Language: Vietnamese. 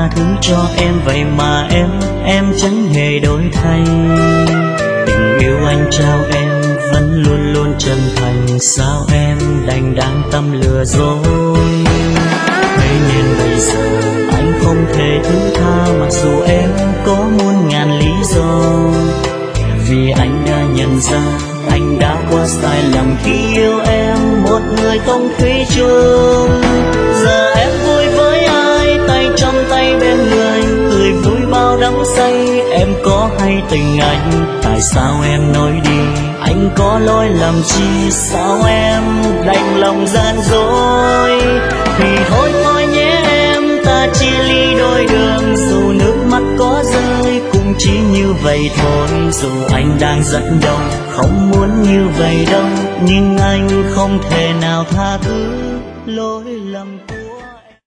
tha thứ cho em, vậy mà em chẳng hề đổi thay. Tình yêu anh trao em vẫn luôn luôn chân thành, sao em đành đáng tâm lừa dối. Thế nên bây giờ anh không thể thứ tha, mặc dù em có muôn ngàn lý do. Vì anh đã nhận ra anh đã quá sai lầm khi yêu em, một người không thủy chung. Giờ em vui với ai, tay trong tay bên người, cười vui bao đắm say. Em có hay tình anh, tại sao em nói đi, anh có lỗi lầm chi, sao em đành lòng gian dối. Thì thôi thôi nhé em, ta chia ly đôi đường, dù nước mắt có rơi cũng chỉ như vậy thôi. Dù anh đang rất đau, không muốn như vậy đâu, nhưng anh không thể nào tha thứ lỗi lầm.